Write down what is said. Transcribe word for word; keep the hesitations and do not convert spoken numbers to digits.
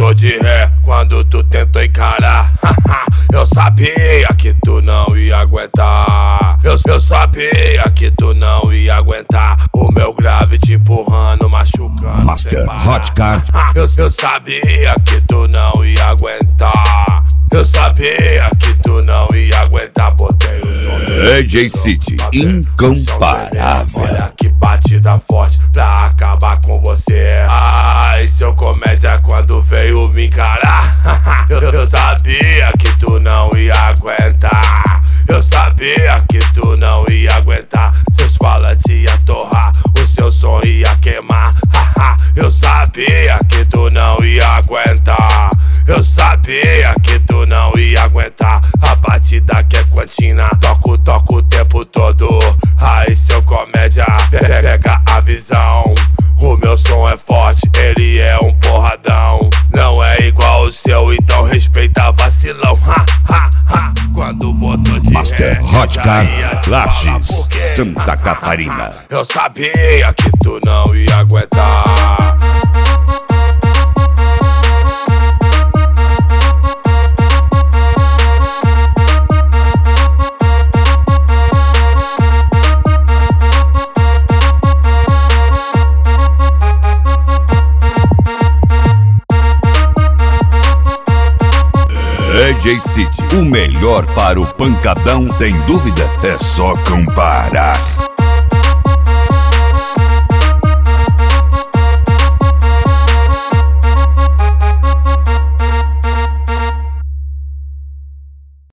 botou de ré quando tu tentou encarar. Eu sabia que tu não ia aguentar. Eu, eu sabia que tu não ia aguentar. O meu grave te empurrando, machucando. Master Hot Car. Eu, eu sabia que tu não ia aguentar. Eu sabia que tu não ia aguentar. Botei o som do D J City, incomparável. Olha que batida forte pra acabar com você. Ai, seu comédia quando veio me encarar. eu, eu sabia que tu não ia aguentar. Eu sabia que tu não ia aguentar. Seus falantes ia torrar, o seu som ia queimar. Eu sabia que tu não ia aguentar. Eu sabia que tu não ia aguentar. A batida que é cantina, toco, toco o tempo todo. Aí seu comédia, pega a visão. O meu som é forte, ele é um porradão. Não é igual o seu, então respeita vacilão. Ha, ha, ha. Quando botou de Master ré, Hot Car, Lages, Santa Catarina. Eu sabia que tu não ia aguentar. D J City, o melhor para o pancadão, tem dúvida? É só comparar.